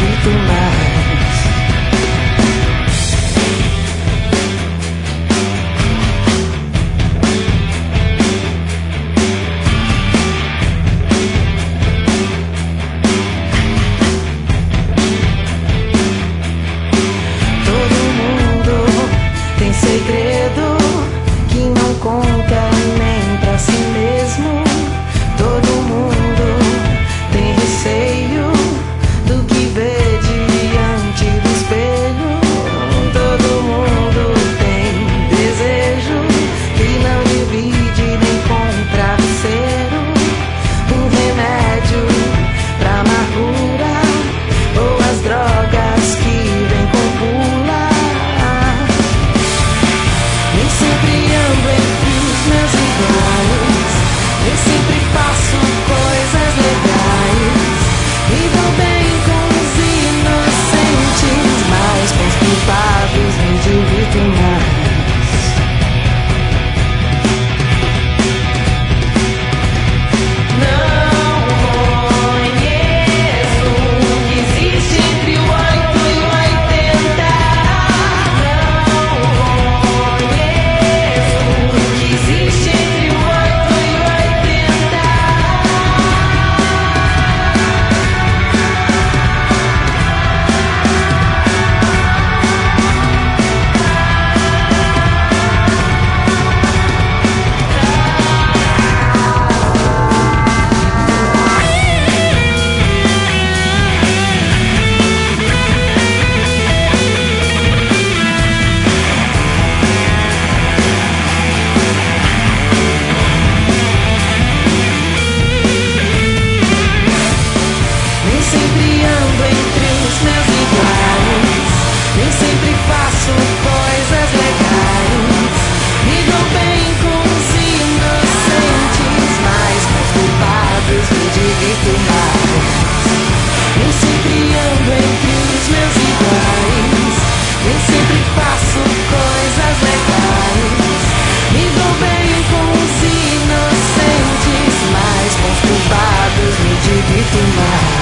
divirto mais. Todo mundo tem segredo que não conta nem pra si mesmo. Todo mundo tem receio do que vê diante do espelho. Todo mundo tem desejo que não divide nem com travesseiro. Um remédio pra amargura ou as drogas que vem com bula. Nem sempre ando entre os meus iguais, nem sempre faço coisas legais. Me dou bem com os inocentes, mas com os culpados me divirto mais. Não conheço o que existe entre o 8 e o 80. Não conheço o que existe entre o 8 e o 80. Nem sempre ando entre os meus iguais, nem sempre faço coisas legais. Me dou bem com os inocentes, mas com os culpados me divirto mais. Nem sempre ando entre os meus iguais, nem sempre faço coisas legais. Me dou bem com os inocentes, mas com os culpados me divirto mais.